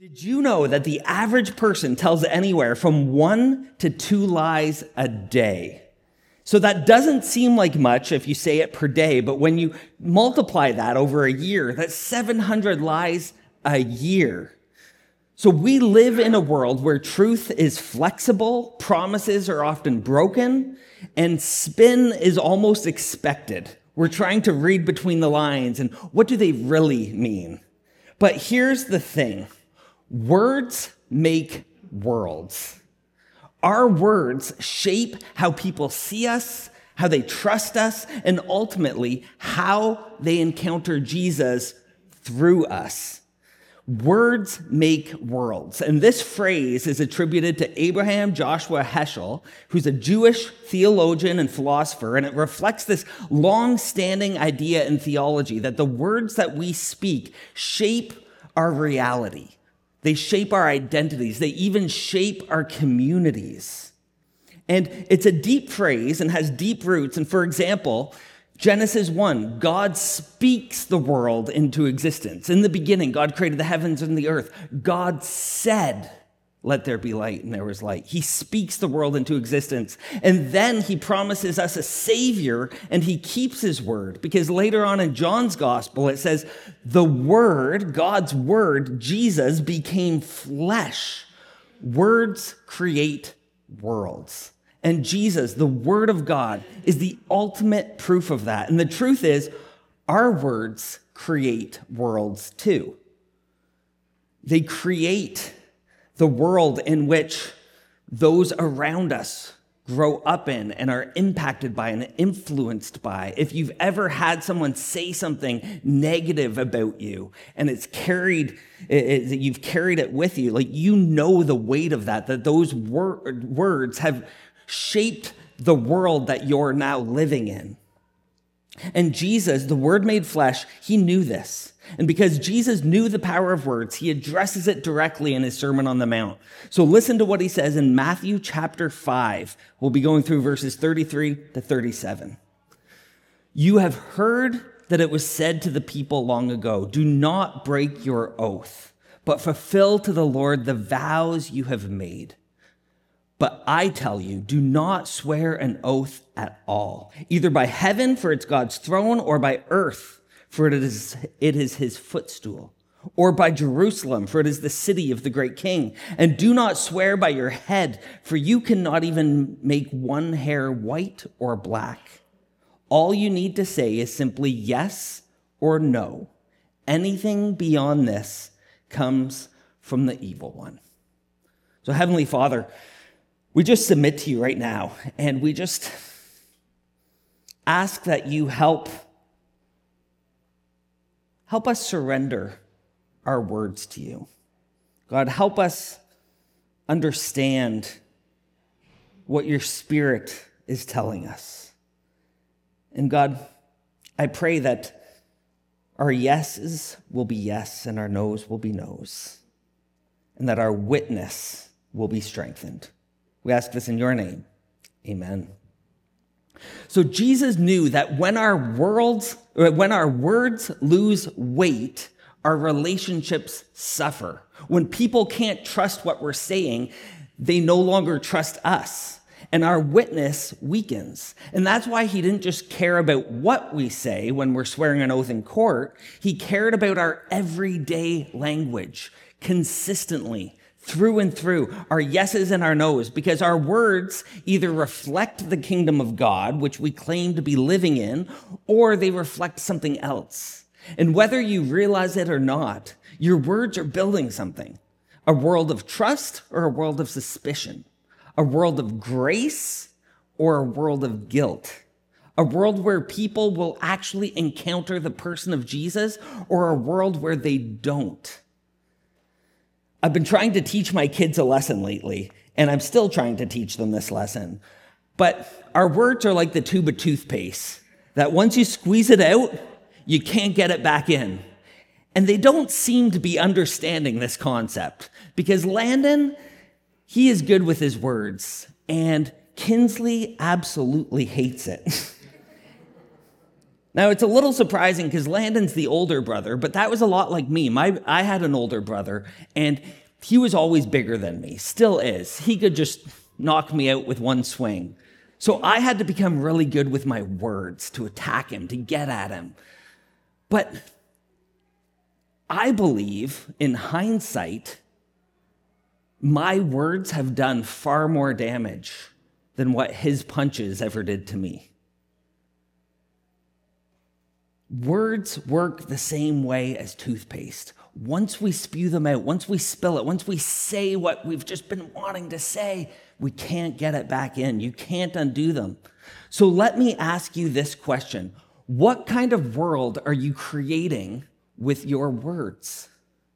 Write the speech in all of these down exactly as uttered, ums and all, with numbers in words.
Did you know that the average person tells anywhere from one to two lies a day? So that doesn't seem like much if you say it per day, but when you multiply that over a year, that's seven hundred lies a year. So we live in a world where truth is flexible, promises are often broken, and spin is almost expected. We're trying to read between the lines and what do they really mean? But here's the thing. Words make worlds. Our words shape how people see us, how they trust us, and ultimately how they encounter Jesus through us. Words make worlds. And this phrase is attributed to Abraham Joshua Heschel, who's a Jewish theologian and philosopher, and it reflects this long-standing idea in theology that the words that we speak shape our reality. They shape our identities. They even shape our communities. And it's a deep phrase and has deep roots. And for example, Genesis one, God speaks the world into existence. In the beginning, God created the heavens and the earth. God said, "Let there be light," and there was light. He speaks the world into existence. And then he promises us a savior, and he keeps his word. Because later on in John's gospel, it says, the word, God's word, Jesus, became flesh. Words create worlds. And Jesus, the word of God, is the ultimate proof of that. And the truth is, our words create worlds too. They create the world in which those around us grow up in and are impacted by and influenced by. If you've ever had someone say something negative about you and it's carried, it, you've carried it with you, like you know the weight of that, that those wor- words have shaped the world that you're now living in. And Jesus, the Word made flesh, he knew this. And because Jesus knew the power of words, he addresses it directly in his Sermon on the Mount. So listen to what he says in Matthew chapter five. We'll be going through verses thirty-three to thirty-seven. You have heard that it was said to the people long ago, do not break your oath, but fulfill to the Lord the vows you have made. But I tell you, do not swear an oath at all, either by heaven, for it's God's throne, or by earth, for it is, it is his footstool, or by Jerusalem, for it is the city of the great king. And do not swear by your head, for you cannot even make one hair white or black. All you need to say is simply yes or no. Anything beyond this comes from the evil one. So, Heavenly Father, we just submit to you right now, and we just ask that you help, help us surrender our words to you. God, help us understand what your Spirit is telling us. And God, I pray that our yeses will be yes and our no's will be no's, and that our witness will be strengthened. We ask this in your name. Amen. So Jesus knew that when our worlds, when our words lose weight, our relationships suffer. When people can't trust what we're saying, they no longer trust us, and our witness weakens. And that's why he didn't just care about what we say when we're swearing an oath in court. He cared about our everyday language consistently, through and through, our yeses and our nos, because our words either reflect the kingdom of God, which we claim to be living in, or they reflect something else. And whether you realize it or not, your words are building something. A world of trust or a world of suspicion. A world of grace or a world of guilt. A world where people will actually encounter the person of Jesus, or a world where they don't. I've been trying to teach my kids a lesson lately, and I'm still trying to teach them this lesson. But our words are like the tube of toothpaste, that once you squeeze it out, you can't get it back in. And they don't seem to be understanding this concept, because Landon, he is good with his words, and Kinsley absolutely hates it. Now, it's a little surprising because Landon's the older brother, but that was a lot like me. My, I had an older brother, and he was always bigger than me, still is. He could just knock me out with one swing. So I had to become really good with my words to attack him, to get at him. But I believe, in hindsight, my words have done far more damage than what his punches ever did to me. Words work the same way as toothpaste. Once we spew them out, once we spill it, once we say what we've just been wanting to say, we can't get it back in. You can't undo them. So let me ask you this question. What kind of world are you creating with your words?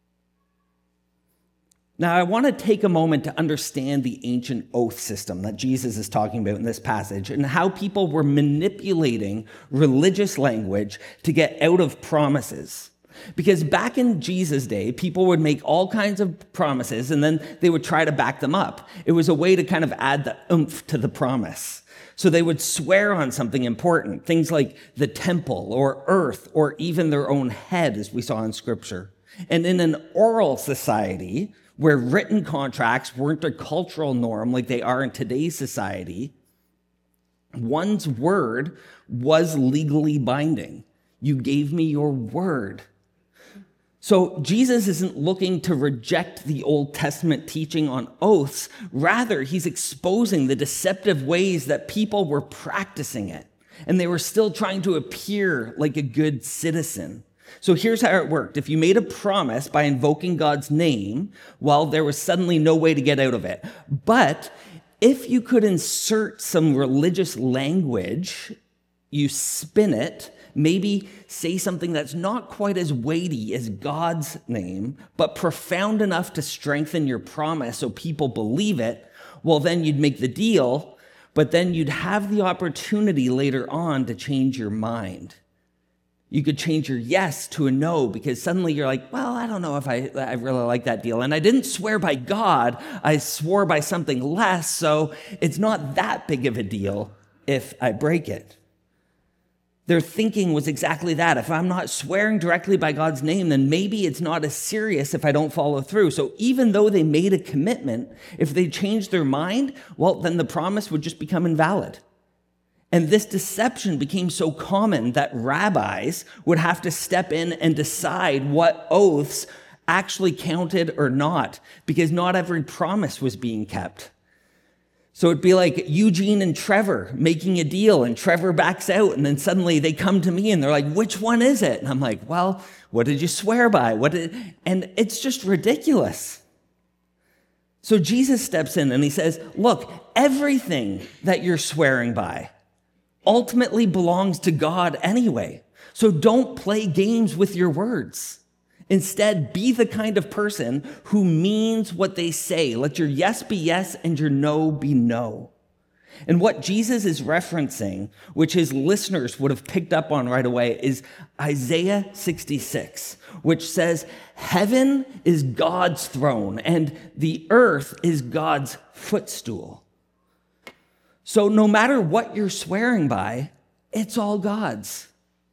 Now, I want to take a moment to understand the ancient oath system that Jesus is talking about in this passage and how people were manipulating religious language to get out of promises. Because back in Jesus' day, people would make all kinds of promises and then they would try to back them up. It was a way to kind of add the oomph to the promise. So they would swear on something important, things like the temple or earth or even their own head, as we saw in Scripture. And in an oral society, where written contracts weren't a cultural norm like they are in today's society, one's word was legally binding. You gave me your word. So Jesus isn't looking to reject the Old Testament teaching on oaths. Rather, he's exposing the deceptive ways that people were practicing it, and they were still trying to appear like a good citizen. So here's how it worked. If you made a promise by invoking God's name, well, there was suddenly no way to get out of it. But if you could insert some religious language, you spin it, maybe say something that's not quite as weighty as God's name, but profound enough to strengthen your promise so people believe it, well, then you'd make the deal, but then you'd have the opportunity later on to change your mind. You could change your yes to a no because suddenly you're like, well, I don't know if I, I really like that deal. And I didn't swear by God, I swore by something less, so it's not that big of a deal if I break it. Their thinking was exactly that. If I'm not swearing directly by God's name, then maybe it's not as serious if I don't follow through. So even though they made a commitment, if they changed their mind, well, then the promise would just become invalid. And this deception became so common that rabbis would have to step in and decide what oaths actually counted or not, because not every promise was being kept. So it'd be like Eugene and Trevor making a deal, and Trevor backs out, and then suddenly they come to me and they're like, which one is it? And I'm like, well, what did you swear by? What did... And it's just ridiculous. So Jesus steps in and he says, look, everything that you're swearing by ultimately belongs to God anyway. So don't play games with your words. Instead, be the kind of person who means what they say. Let your yes be yes and your no be no. And what Jesus is referencing, which his listeners would have picked up on right away, is Isaiah sixty-six, which says, heaven is God's throne and the earth is God's footstool. So no matter what you're swearing by, it's all God's.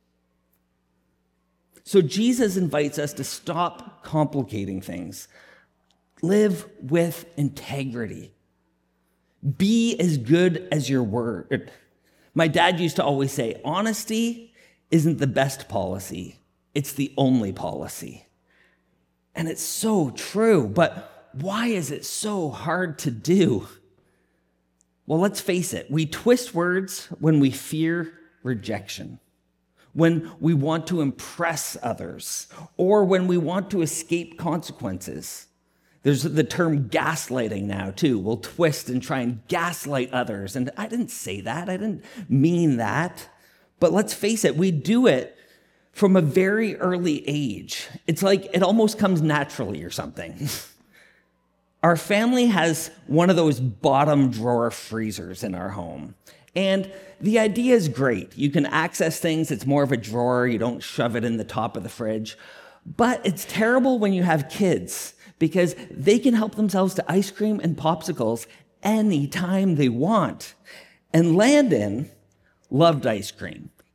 So Jesus invites us to stop complicating things. Live with integrity. Be as good as your word. My dad used to always say, honesty isn't the best policy. It's the only policy. And it's so true, but why is it so hard to do? Well, let's face it, we twist words when we fear rejection, when we want to impress others, or when we want to escape consequences. There's the term gaslighting now, too. We'll twist and try and gaslight others. And I didn't say that. I didn't mean that. But let's face it, we do it from a very early age. It's like it almost comes naturally or something. Our family has one of those bottom drawer freezers in our home. And the idea is great. You can access things. It's more of a drawer. You don't shove it in the top of the fridge. But it's terrible when you have kids because they can help themselves to ice cream and popsicles anytime they want. And Landon loved ice cream.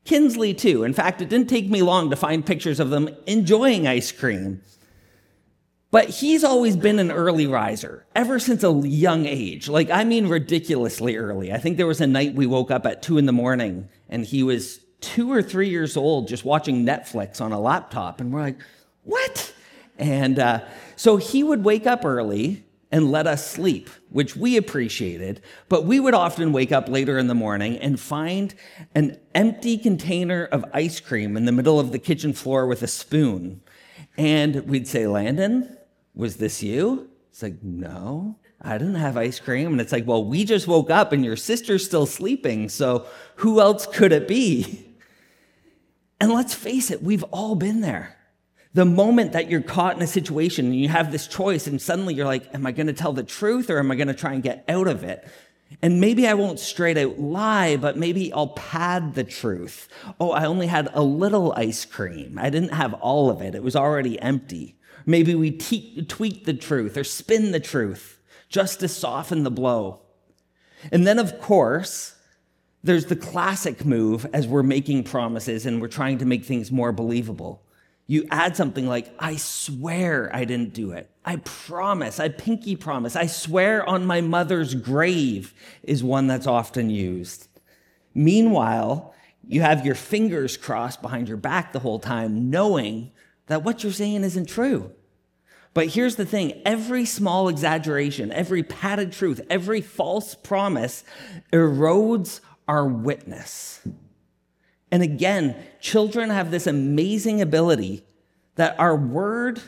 Kinsley, too. In fact, it didn't take me long to find pictures of them enjoying ice cream. But he's always been an early riser, ever since a young age. Like, I mean, ridiculously early. I think there was a night we woke up at two in the morning, and he was two or three years old just watching Netflix on a laptop. And we're like, what? And uh, so he would wake up early and let us sleep, which we appreciated. But we would often wake up later in the morning and find an empty container of ice cream in the middle of the kitchen floor with a spoon. And we'd say, Landon, was this you? It's like, no, I didn't have ice cream. And it's like, well, we just woke up and your sister's still sleeping, so who else could it be? And let's face it, we've all been there. The moment that you're caught in a situation and you have this choice and suddenly you're like, am I going to tell the truth or am I going to try and get out of it? And maybe I won't straight out lie, but maybe I'll pad the truth. Oh, I only had a little ice cream. I didn't have all of it. It was already empty. Maybe we te- tweak the truth or spin the truth just to soften the blow. And then, of course, there's the classic move as we're making promises and we're trying to make things more believable. You add something like, I swear I didn't do it. I promise, I pinky promise. I swear on my mother's grave is one that's often used. Meanwhile, you have your fingers crossed behind your back the whole time, knowing that what you're saying isn't true. But here's the thing, every small exaggeration, every padded truth, every false promise erodes our witness. And again, children have this amazing ability that our word,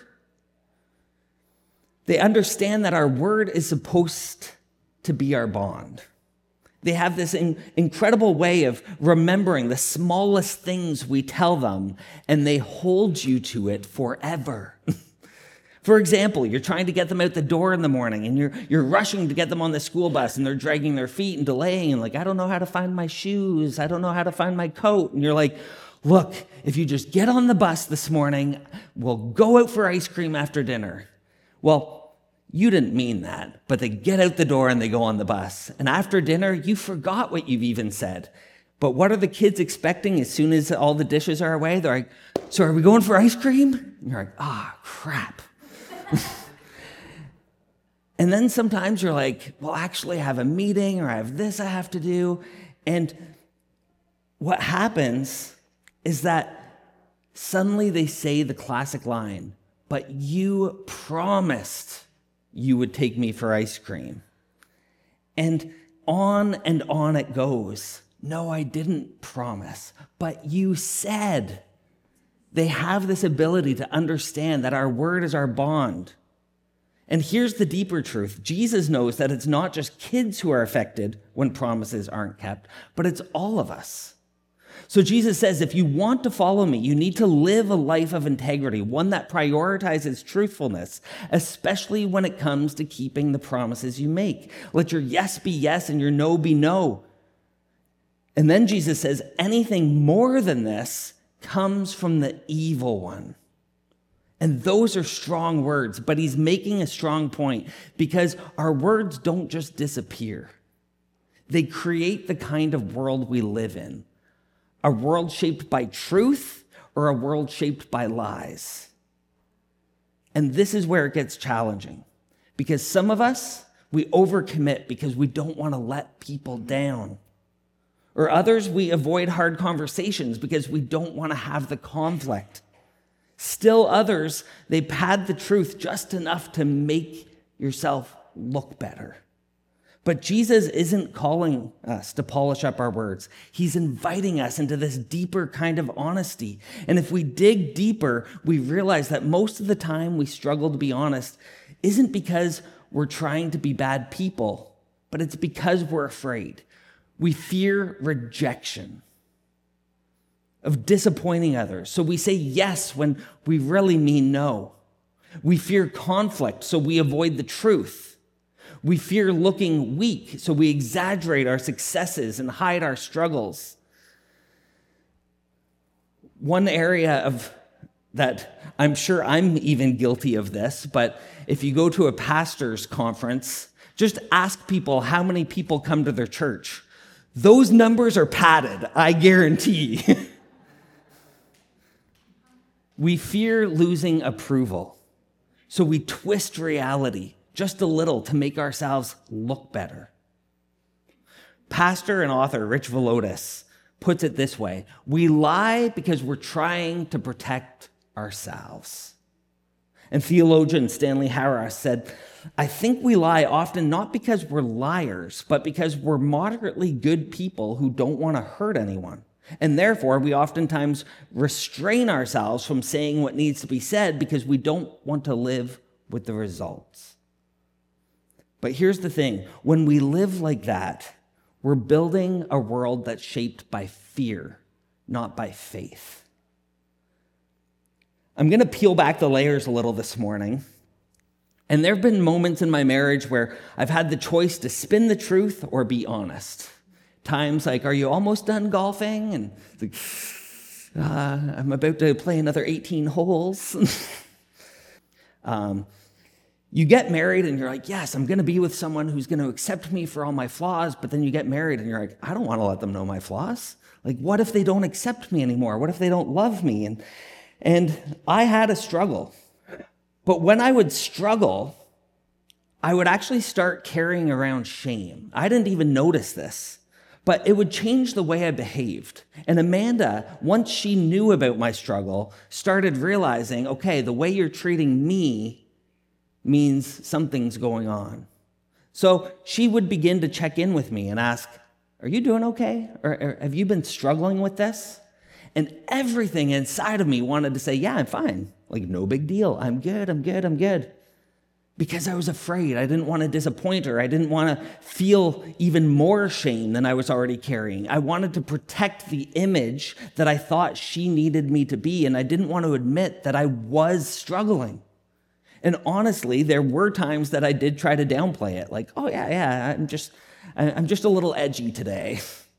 they understand that our word is supposed to be our bond. They have this in, incredible way of remembering the smallest things we tell them, and they hold you to it forever. For example, you're trying to get them out the door in the morning and you're you're rushing to get them on the school bus and they're dragging their feet and delaying and like, I don't know how to find my shoes. I don't know how to find my coat. And you're like, look, if you just get on the bus this morning, we'll go out for ice cream after dinner. Well, you didn't mean that, but they get out the door and they go on the bus. And after dinner, you forgot what you've even said. But what are the kids expecting as soon as all the dishes are away? They're like, so are we going for ice cream? And you're like, ah, crap. And then sometimes you're like, well, actually, I have a meeting or I have this I have to do. And what happens is that suddenly they say the classic line, but you promised you would take me for ice cream. And on and on it goes. No, I didn't promise, but you said. They have this ability to understand that our word is our bond. And here's the deeper truth. Jesus knows that it's not just kids who are affected when promises aren't kept, but it's all of us. So Jesus says, if you want to follow me, you need to live a life of integrity, one that prioritizes truthfulness, especially when it comes to keeping the promises you make. Let your yes be yes and your no be no. And then Jesus says, anything more than this comes from the evil one. And those are strong words, but he's making a strong point because our words don't just disappear. They create the kind of world we live in, a world shaped by truth or a world shaped by lies. And this is where it gets challenging because some of us, we overcommit because we don't want to let people down. Or others, we avoid hard conversations because we don't want to have the conflict. Still others, they pad the truth just enough to make yourself look better. But Jesus isn't calling us to polish up our words. He's inviting us into this deeper kind of honesty. And if we dig deeper, we realize that most of the time we struggle to be honest isn't because we're trying to be bad people, but it's because we're afraid. We fear rejection, of disappointing others. So we say yes when we really mean no. We fear conflict, so we avoid the truth. We fear looking weak, so we exaggerate our successes and hide our struggles. One area of that, I'm sure I'm even guilty of this, but if you go to a pastor's conference, just ask people how many people come to their church. Those numbers are padded, I guarantee. We fear losing approval, so we twist reality just a little to make ourselves look better. Pastor and author Rich Villodas puts it this way: we lie because we're trying to protect ourselves. And theologian Stanley Harris said, I think we lie often not because we're liars, but because we're moderately good people who don't want to hurt anyone. And therefore, we oftentimes restrain ourselves from saying what needs to be said because we don't want to live with the results. But here's the thing: when we live like that, we're building a world that's shaped by fear, not by faith. I'm going to peel back the layers a little this morning. And there have been moments in my marriage where I've had the choice to spin the truth or be honest. Times like, are you almost done golfing? And like, uh, I'm about to play another eighteen holes. um, you get married and you're like, yes, I'm going to be with someone who's going to accept me for all my flaws. But then you get married and you're like, I don't want to let them know my flaws. Like, what if they don't accept me anymore? What if they don't love me? And, and I had a struggle. But when I would struggle, I would actually start carrying around shame. I didn't even notice this, but it would change the way I behaved. And Amanda, once she knew about my struggle, started realizing, okay, the way you're treating me means something's going on. So she would begin to check in with me and ask, are you doing okay? Or, or have you been struggling with this? And everything inside of me wanted to say, yeah, I'm fine. Like, no big deal. I'm good, I'm good, I'm good. Because I was afraid. I didn't want to disappoint her. I didn't want to feel even more shame than I was already carrying. I wanted to protect the image that I thought she needed me to be, and I didn't want to admit that I was struggling. And honestly, there were times that I did try to downplay it. Like, oh yeah, yeah, I'm just, I'm just a little edgy today.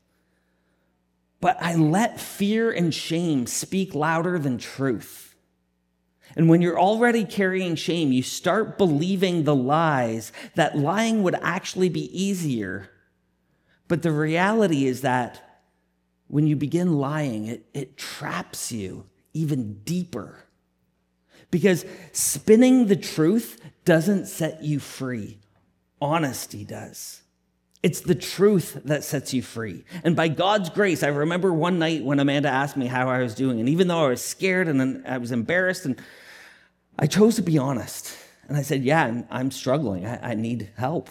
But I let fear and shame speak louder than truth. And when you're already carrying shame, you start believing the lies that lying would actually be easier. But the reality is that when you begin lying, it, it traps you even deeper. Because spinning the truth doesn't set you free. Honesty does. It's the truth that sets you free. And by God's grace, I remember one night when Amanda asked me how I was doing. And even though I was scared and I was embarrassed, and I chose to be honest. And I said, yeah, I'm, I'm struggling. I, I need help.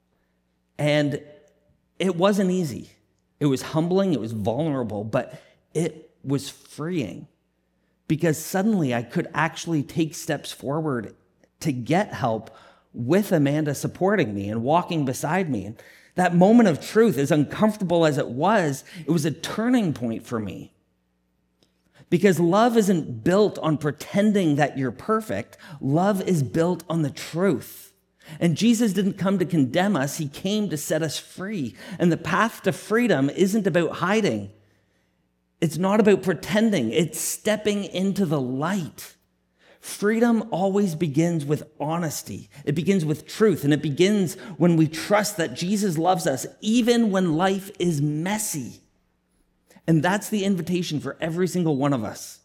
And it wasn't easy. It was humbling. It was vulnerable. But it was freeing. Because suddenly I could actually take steps forward to get help with Amanda supporting me and walking beside me. And that moment of truth, as uncomfortable as it was, it was a turning point for me. Because love isn't built on pretending that you're perfect. Love is built on the truth. And Jesus didn't come to condemn us. He came to set us free. And the path to freedom isn't about hiding. It's not about pretending. It's stepping into the light. Freedom always begins with honesty. It begins with truth, and it begins when we trust that Jesus loves us, even when life is messy. And that's the invitation for every single one of us.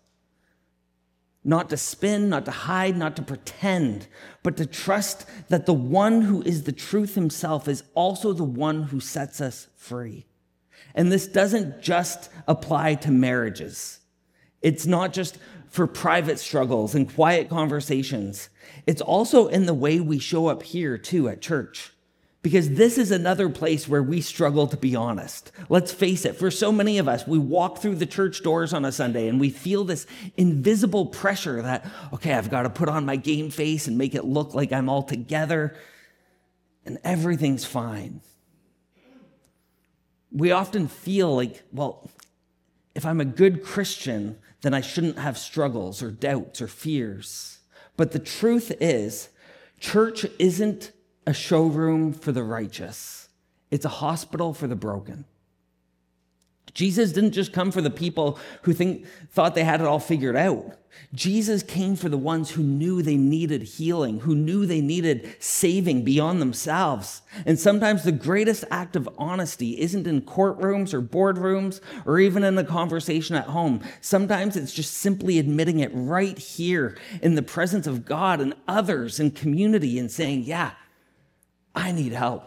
Not to spin, not to hide, not to pretend, but to trust that the one who is the truth himself is also the one who sets us free. And this doesn't just apply to marriages. It's not just for private struggles and quiet conversations. It's also in the way we show up here too at church. Because this is another place where we struggle to be honest. Let's face it, for so many of us, we walk through the church doors on a Sunday and we feel this invisible pressure that, okay, I've got to put on my game face and make it look like I'm all together and everything's fine. We often feel like, well, if I'm a good Christian, then I shouldn't have struggles or doubts or fears. But the truth is, church isn't a showroom for the righteous. It's a hospital for the broken. Jesus didn't just come for the people who think thought they had it all figured out. Jesus came for the ones who knew they needed healing, who knew they needed saving beyond themselves. And sometimes the greatest act of honesty isn't in courtrooms or boardrooms or even in a conversation at home. Sometimes it's just simply admitting it right here in the presence of God and others and community and saying, yeah, I need help.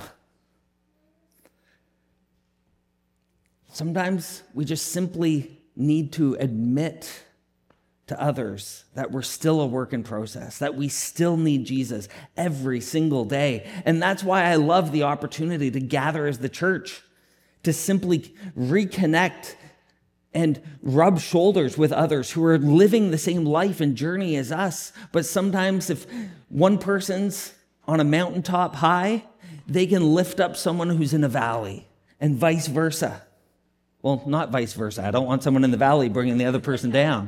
Sometimes we just simply need to admit to others that we're still a work in process, that we still need Jesus every single day. And that's why I love the opportunity to gather as the church, to simply reconnect and rub shoulders with others who are living the same life and journey as us. But sometimes if one person's on a mountaintop high, they can lift up someone who's in a valley, and vice versa. Well, not vice versa. I don't want someone in the valley bringing the other person down.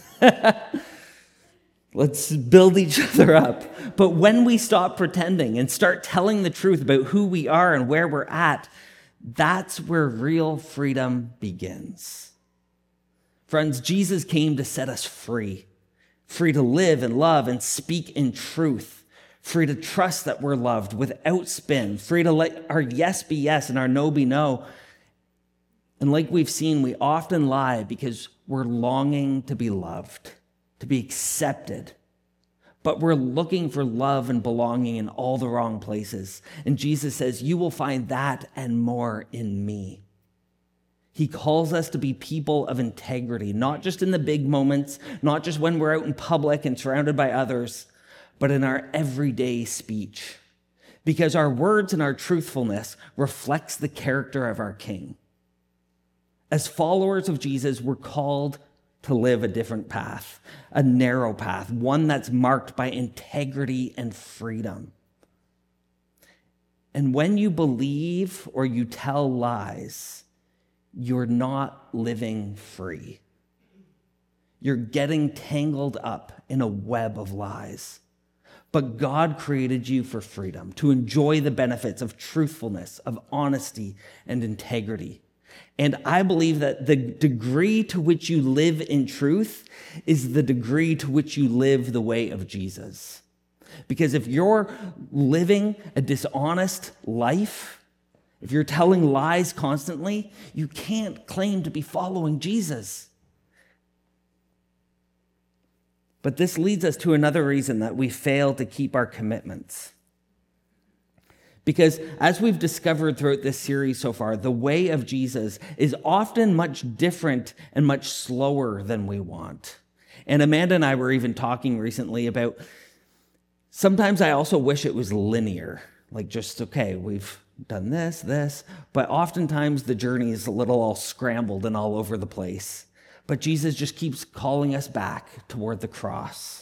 Let's build each other up. But when we stop pretending and start telling the truth about who we are and where we're at, that's where real freedom begins. Friends, Jesus came to set us free, free to live and love and speak in truth, free to trust that we're loved without spin, free to let our yes be yes and our no be no. And like we've seen, we often lie because we're longing to be loved, to be accepted. But we're looking for love and belonging in all the wrong places. And Jesus says, you will find that and more in me. He calls us to be people of integrity, not just in the big moments, not just when we're out in public and surrounded by others, but in our everyday speech. Because our words and our truthfulness reflects the character of our King. As followers of Jesus, we're called to live a different path, a narrow path, one that's marked by integrity and freedom. And when you believe or you tell lies, you're not living free. You're getting tangled up in a web of lies. But God created you for freedom, to enjoy the benefits of truthfulness, of honesty, and integrity. And I believe that the degree to which you live in truth is the degree to which you live the way of Jesus. Because if you're living a dishonest life, if you're telling lies constantly, you can't claim to be following Jesus. But this leads us to another reason that we fail to keep our commitments. Because as we've discovered throughout this series so far, the way of Jesus is often much different and much slower than we want. And Amanda and I were even talking recently about, sometimes I also wish it was linear. Like just, okay, we've done this, this, but oftentimes the journey is a little all scrambled and all over the place. But Jesus just keeps calling us back toward the cross.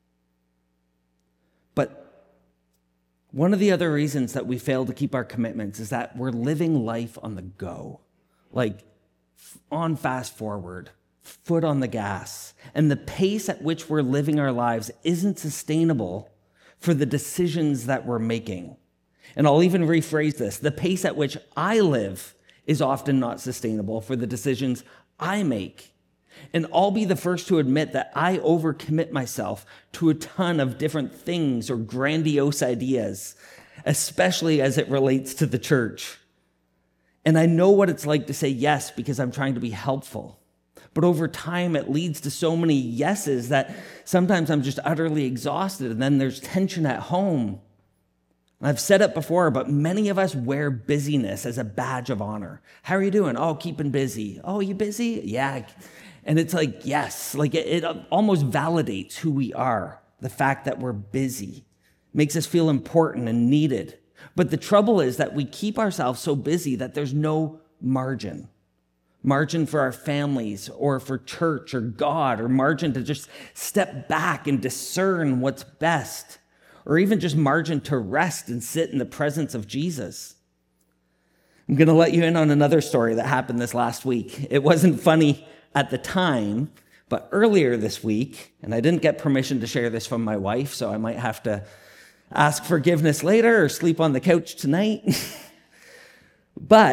But one of the other reasons that we fail to keep our commitments is that we're living life on the go, like on fast forward, foot on the gas. And the pace at which we're living our lives isn't sustainable for the decisions that we're making. And I'll even rephrase this. The pace at which I live is often not sustainable for the decisions I make. And I'll be the first to admit that I overcommit myself to a ton of different things or grandiose ideas, especially as it relates to the church. And I know what it's like to say yes because I'm trying to be helpful. But over time, it leads to so many yeses that sometimes I'm just utterly exhausted, and then there's tension at home. I've said it before, but many of us wear busyness as a badge of honor. How are you doing? Oh, keeping busy. Oh, you busy? Yeah. And it's like, yes, like it, it almost validates who we are. The fact that we're busy makes us feel important and needed. But the trouble is that we keep ourselves so busy that there's no margin. Margin for our families or for church or God, or margin to just step back and discern what's best, or even just margin to rest and sit in the presence of Jesus. I'm going to let you in on another story that happened this last week. It wasn't funny at the time, but earlier this week, and I didn't get permission to share this from my wife, so I might have to ask forgiveness later or sleep on the couch tonight. But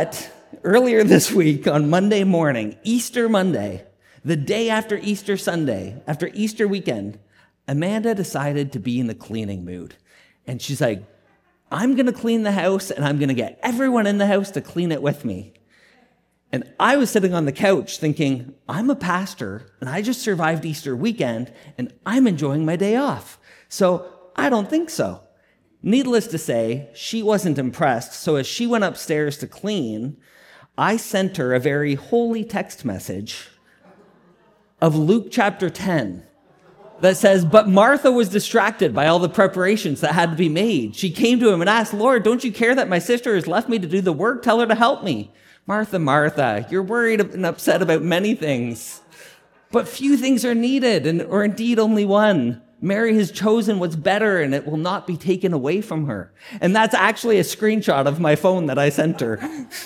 earlier this week on Monday morning, Easter Monday, the day after Easter Sunday, after Easter weekend, Amanda decided to be in the cleaning mood. And she's like, I'm going to clean the house and I'm going to get everyone in the house to clean it with me. And I was sitting on the couch thinking, I'm a pastor and I just survived Easter weekend and I'm enjoying my day off. So I don't think so. Needless to say, she wasn't impressed. So as she went upstairs to clean, I sent her a very holy text message of Luke chapter ten that says, but Martha was distracted by all the preparations that had to be made. She came to him and asked, Lord, don't you care that my sister has left me to do the work? Tell her to help me. Martha, Martha, you're worried and upset about many things, but few things are needed, and or indeed only one. Mary has chosen what's better, and it will not be taken away from her. And that's actually a screenshot of my phone that I sent her.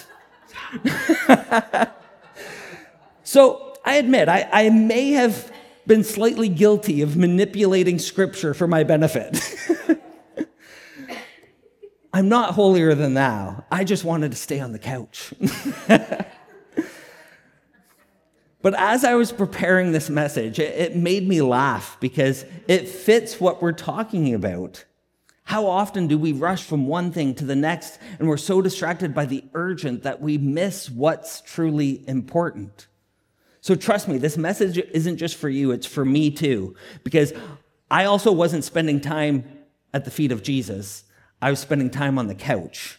So I admit, I, I may have been slightly guilty of manipulating scripture for my benefit. I'm not holier than thou. I just wanted to stay on the couch. But as I was preparing this message, it, it made me laugh because it fits what we're talking about. How often do we rush from one thing to the next, and we're so distracted by the urgent that we miss what's truly important? So trust me, this message isn't just for you, it's for me too, because I also wasn't spending time at the feet of Jesus. I was spending time on the couch.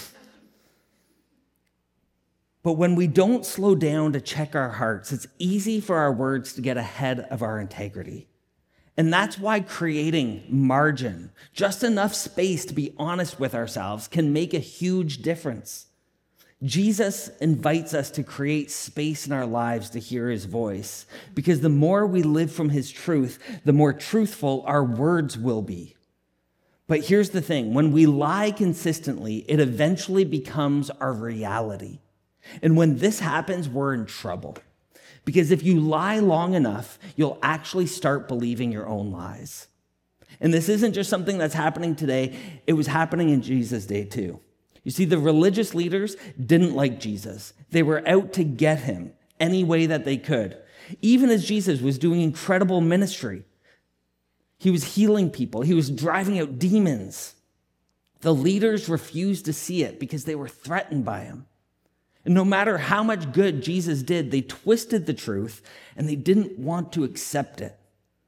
But when we don't slow down to check our hearts, it's easy for our words to get ahead of our integrity. And that's why creating margin, just enough space to be honest with ourselves, can make a huge difference. Jesus invites us to create space in our lives to hear his voice, because the more we live from his truth, the more truthful our words will be. But here's the thing, when we lie consistently, it eventually becomes our reality. And when this happens, we're in trouble. Because if you lie long enough, you'll actually start believing your own lies. And this isn't just something that's happening today, it was happening in Jesus' day too. You see, the religious leaders didn't like Jesus. They were out to get him any way that they could. Even as Jesus was doing incredible ministry, he was healing people, he was driving out demons. The leaders refused to see it because they were threatened by him. And no matter how much good Jesus did, they twisted the truth and they didn't want to accept it.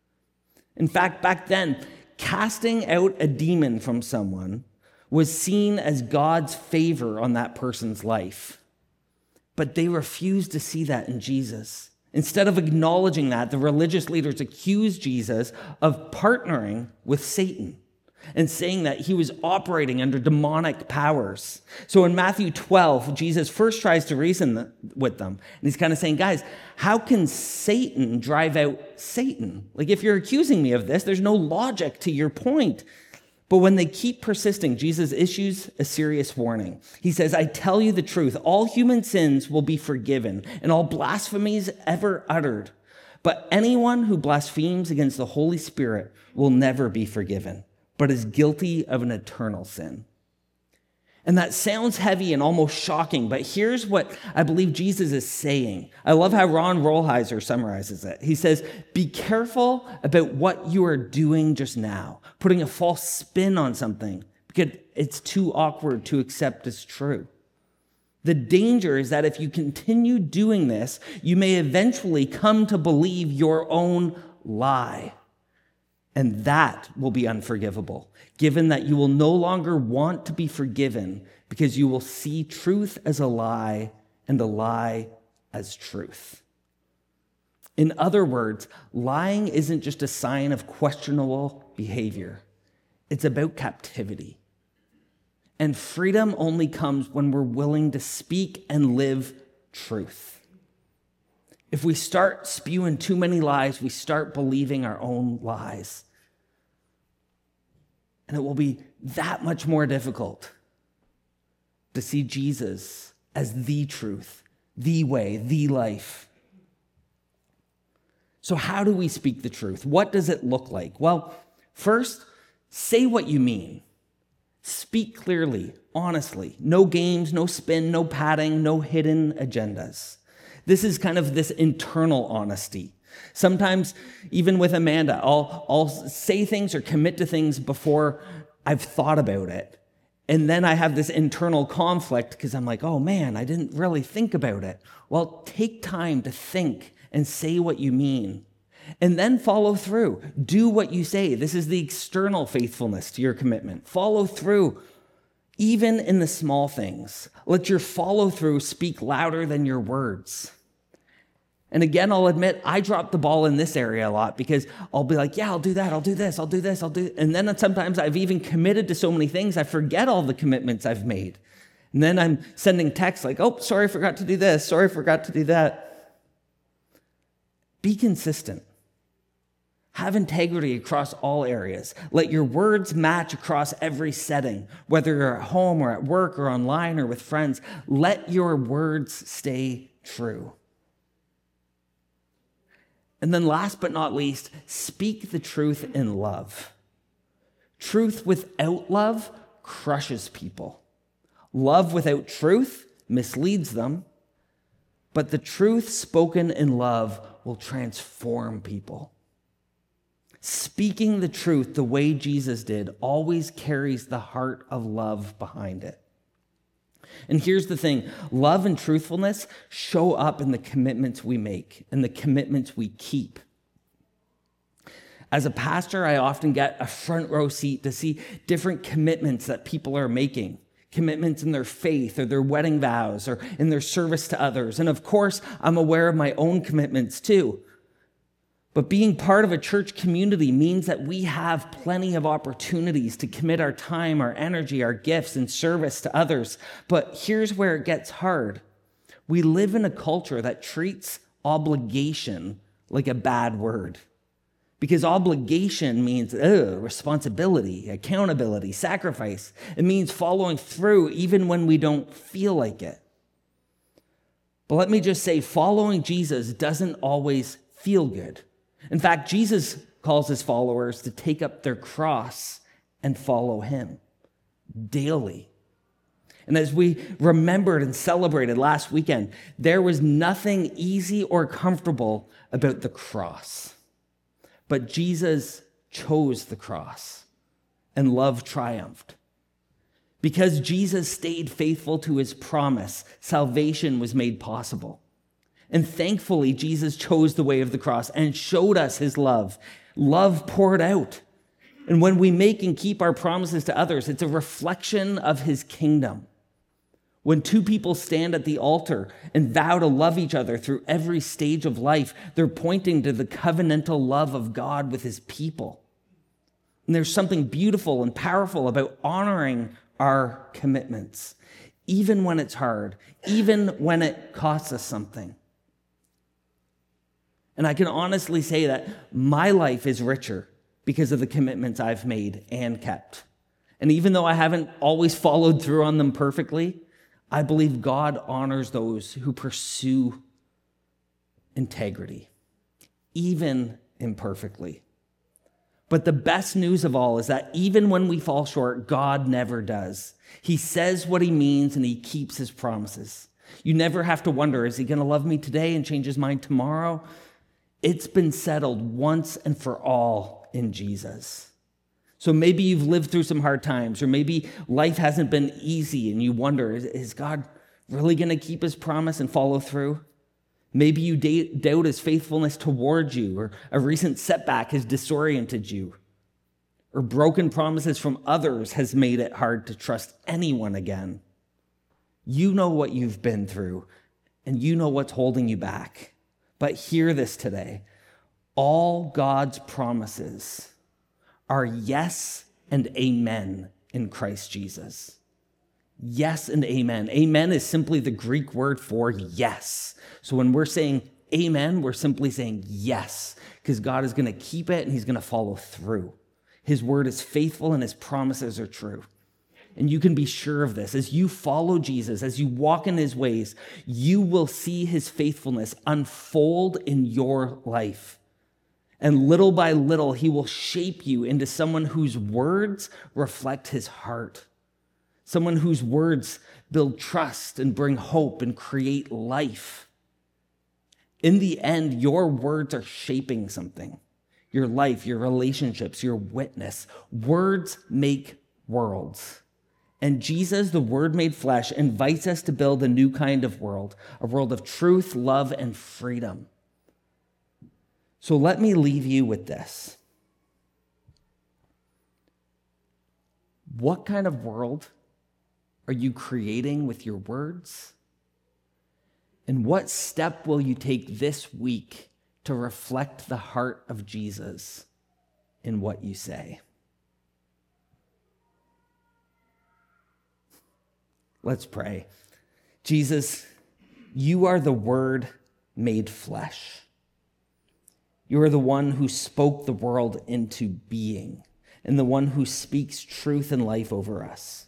In fact, back then, casting out a demon from someone was seen as God's favor on that person's life. But they refused to see that in Jesus. Instead of acknowledging that, the religious leaders accused Jesus of partnering with Satan and saying that he was operating under demonic powers. So in Matthew twelve, Jesus first tries to reason with them. And he's kind of saying, guys, how can Satan drive out Satan? Like, if you're accusing me of this, there's no logic to your point. But when they keep persisting, Jesus issues a serious warning. He says, I tell you the truth, all human sins will be forgiven and all blasphemies ever uttered. But anyone who blasphemes against the Holy Spirit will never be forgiven, but is guilty of an eternal sin. And that sounds heavy and almost shocking, but here's what I believe Jesus is saying. I love how Ron Rolheiser summarizes it. He says, be careful about what you are doing just now, putting a false spin on something because it's too awkward to accept as true. The danger is that if you continue doing this, you may eventually come to believe your own lie. And that will be unforgivable, given that you will no longer want to be forgiven because you will see truth as a lie and a lie as truth. In other words, lying isn't just a sign of questionable behavior. It's about captivity. And freedom only comes when we're willing to speak and live truth. If we start spewing too many lies, we start believing our own lies. And it will be that much more difficult to see Jesus as the truth, the way, the life. So how do we speak the truth? What does it look like? Well, first, say what you mean. Speak clearly, honestly. No games, no spin, no padding, no hidden agendas. This is kind of this internal honesty. Sometimes, even with Amanda, I'll, I'll say things or commit to things before I've thought about it. And then I have this internal conflict because I'm like, oh man, I didn't really think about it. Well, take time to think and say what you mean. And then follow through. Do what you say. This is the external faithfulness to your commitment. Follow through, even in the small things. Let your follow through speak louder than your words. And again, I'll admit, I drop the ball in this area a lot because I'll be like, yeah, I'll do that, I'll do this, I'll do this, I'll do... And then sometimes I've even committed to so many things, I forget all the commitments I've made. And then I'm sending texts like, oh, sorry, I forgot to do this, sorry, I forgot to do that. Be consistent. Have integrity across all areas. Let your words match across every setting, whether you're at home or at work or online or with friends. Let your words stay true. And then last but not least, speak the truth in love. Truth without love crushes people. Love without truth misleads them, but the truth spoken in love will transform people. Speaking the truth the way Jesus did always carries the heart of love behind it. And here's the thing, love and truthfulness show up in the commitments we make and the commitments we keep. As a pastor, I often get a front row seat to see different commitments that people are making. Commitments in their faith or their wedding vows or in their service to others. And of course, I'm aware of my own commitments too. But being part of a church community means that we have plenty of opportunities to commit our time, our energy, our gifts and service to others. But here's where it gets hard. We live in a culture that treats obligation like a bad word. Because obligation means ugh, responsibility, accountability, sacrifice. It means following through even when we don't feel like it. But let me just say, following Jesus doesn't always feel good. In fact, Jesus calls his followers to take up their cross and follow him daily. And as we remembered and celebrated last weekend, there was nothing easy or comfortable about the cross. But Jesus chose the cross, and love triumphed. Because Jesus stayed faithful to his promise, salvation was made possible. And thankfully, Jesus chose the way of the cross and showed us his love. Love poured out. And when we make and keep our promises to others, it's a reflection of his kingdom. When two people stand at the altar and vow to love each other through every stage of life, they're pointing to the covenantal love of God with his people. And there's something beautiful and powerful about honoring our commitments, even when it's hard, even when it costs us something. And I can honestly say that my life is richer because of the commitments I've made and kept. And even though I haven't always followed through on them perfectly, I believe God honors those who pursue integrity, even imperfectly. But the best news of all is that even when we fall short, God never does. He says what he means and he keeps his promises. You never have to wonder, is he going to love me today and change his mind tomorrow? It's been settled once and for all in Jesus. So maybe you've lived through some hard times, or maybe life hasn't been easy and you wonder, is, is God really going to keep his promise and follow through? Maybe you doubt his faithfulness towards you, or a recent setback has disoriented you, or broken promises from others has made it hard to trust anyone again. You know what you've been through, and you know what's holding you back. But hear this today. All God's promises are yes and amen in Christ Jesus. Yes and amen. Amen is simply the Greek word for yes. So when we're saying amen, we're simply saying yes, because God is going to keep it and he's going to follow through. His word is faithful and his promises are true. And you can be sure of this. As you follow Jesus, as you walk in his ways, you will see his faithfulness unfold in your life. And little by little, he will shape you into someone whose words reflect his heart. someone whose words build trust and bring hope and create life. In the end, your words are shaping something. Your life, your relationships, your witness. Words make worlds. And Jesus, the Word made flesh, invites us to build a new kind of world, a world of truth, love, and freedom. So let me leave you with this. What kind of world are you creating with your words? And what step will you take this week to reflect the heart of Jesus in what you say? Let's pray. Jesus, you are the Word made flesh. You are the one who spoke the world into being, and the one who speaks truth and life over us.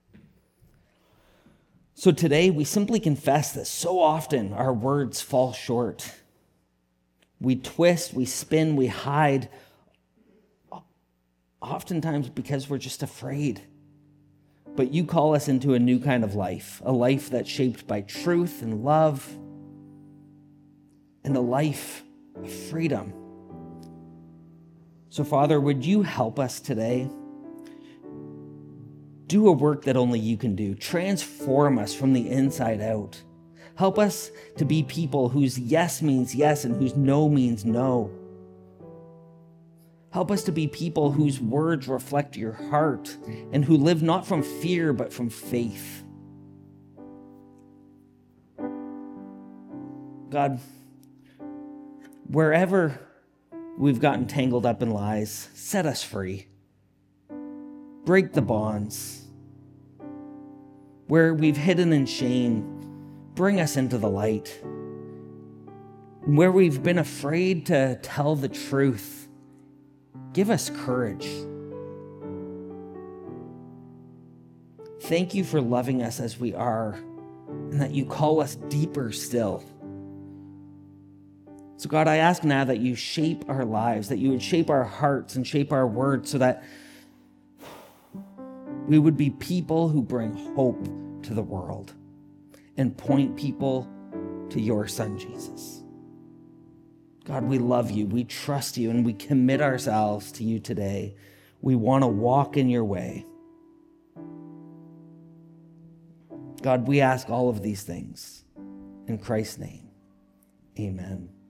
So today, we simply confess that so often our words fall short. We twist, we spin, we hide, oftentimes because we're just afraid. But you call us into a new kind of life, a life that's shaped by truth and love, and a life of freedom. So, Father, would you help us today? Do a work that only you can do. Transform us from the inside out. Help us to be people whose yes means yes and whose no means no. Help us to be people whose words reflect your heart and who live not from fear, but from faith. God, wherever we've gotten tangled up in lies, set us free. Break the bonds. Where we've hidden in shame, bring us into the light. Where we've been afraid to tell the truth, give us courage. Thank you for loving us as we are, and that you call us deeper still. So God, I ask now that you shape our lives, that you would shape our hearts and shape our words so that we would be people who bring hope to the world and point people to your Son, Jesus. God, we love you, we trust you, and we commit ourselves to you today. We want to walk in your way. God, we ask all of these things in Christ's name. Amen.